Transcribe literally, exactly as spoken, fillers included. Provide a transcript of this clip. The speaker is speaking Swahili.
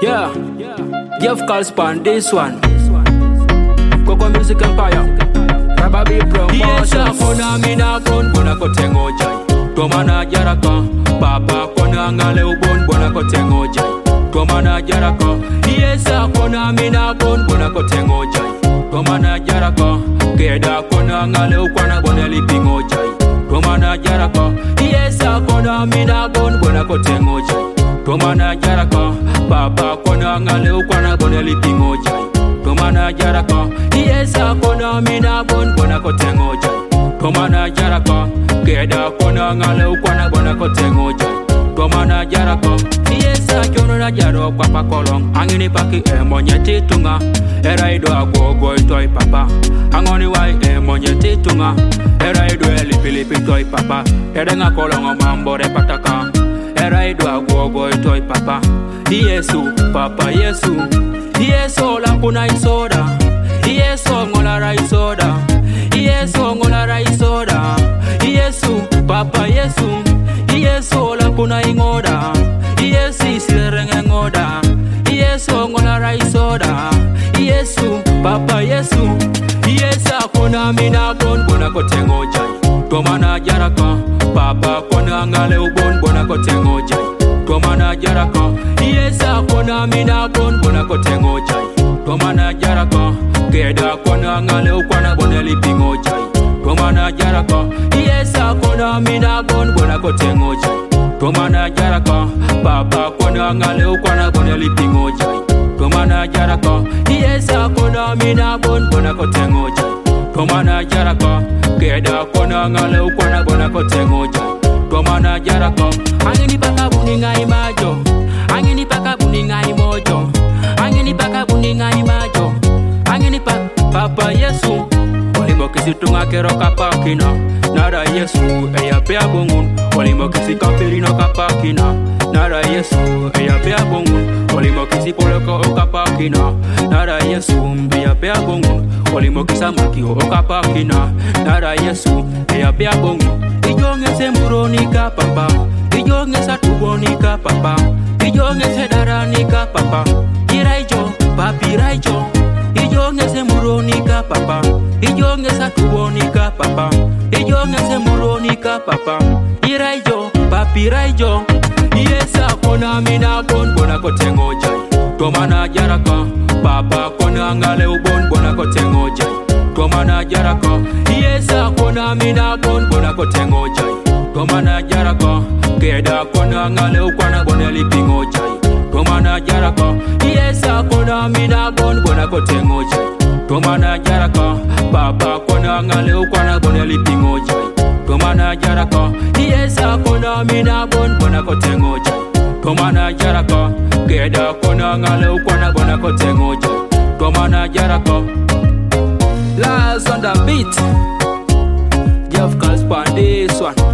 Yeah, Jeff calls pan this one. Coco Music Empire. Rababi Promotions. Yes, kona mina kon bona kotengo jai. Tomana jaraka, papa kona ngale ubon bona kotengo jai. Tomana jaraka. Yes, kona mina kon bona kotengo jai. Tomana jaraka, keda kona ngale ukwana bona lipingo jai. Tomana jaraka. Yes, kona mina kon bona kotengo jai. Tomana jaraka, papa kona ngale ukwana bona lipingo jai. Tomana jaraka, yesa kona mina bon bona kotengo jai. Tomana jaraka, keda kona ngale ukwana bona kotengo jai. Tomana jaraka, yesa kyono na jaro kwa pakolong. Angini paki e monye titunga, era ido agogo itoi papa. Angoni wai e monye titunga, era ido eli pilipi toi papa. Edenga kolong mambo repataka, era ido agogo itoi papa. Yesu, papa Yesu, Yesu lampuna isoda, Yesu ngolara isoda, Yesu ngolara isoda, Yesu, papa Yesu, Yesu lampuna ingoda, Yesu sirenge ngoda, Yesu ngolara isoda, Yesu, papa Yesu, Yesu kona mina bon bona kotengo jai. Tomana jaraka, papa kona ngale ubon bona kotengo jai. Tomana jaraka, yesa kona mina bon bona kotengo jai. Tomana jaraka, keda kona ngale ukwana bona lipingo jai. Tomana jaraka, yesa kona mina bon bona kotengo jai. Tomana jaraka, papa kona ngale ukwana bona lipingo jai. Tomana jaraka, yesa kona mina bon bona kotengo jai. Tomana jaraka, keda kona ngale ukwana bona kotengo jai. Tomana jaraka, angini paka buninga imajo, angini paka buninga imojo, angini paka buninga imajo, angini pa papa Yesu, olimo kisi tunga kero kapakina, nara Yesu eya pea bongun, olimo kisi kapirino kapakina, nara Yesu eya pea bongun, olimo kisi poloko okapakina, nara Yesu eya pea bongun, olimo kisa maki okapakina, nara Yesu eya pea bongun. Ijonge se muronika papa, ijonge sa tubonika papa, ijonge se daranika papa, iraijo, papi raijo, ijonge se muronika papa, ijonge sa tubonika papa, ijonge se muronika papa, iraijo, papi raijo, yesa kona mina bon bona kotengo jai. Tomana jaraka, papa kona ngale ubon bona kotengo jai. Tomana jaraka, yesa kona mina bon bona kotengo jai. Tomana jaraka, keda kona ngale ukwana bona lipingo jai. Tomana jaraka, yesa kona mina bon bona kotengo jai. Tomana jaraka, papa kona ngale ukwana bona lipingo jai. Tomana jaraka, yesa kona mina bon bona kotengo jai. Tomana jaraka, keda kona ngale ukwana bona kotengo jai. Tomana jaraka. Last on the beat, Jeff calls pan this one.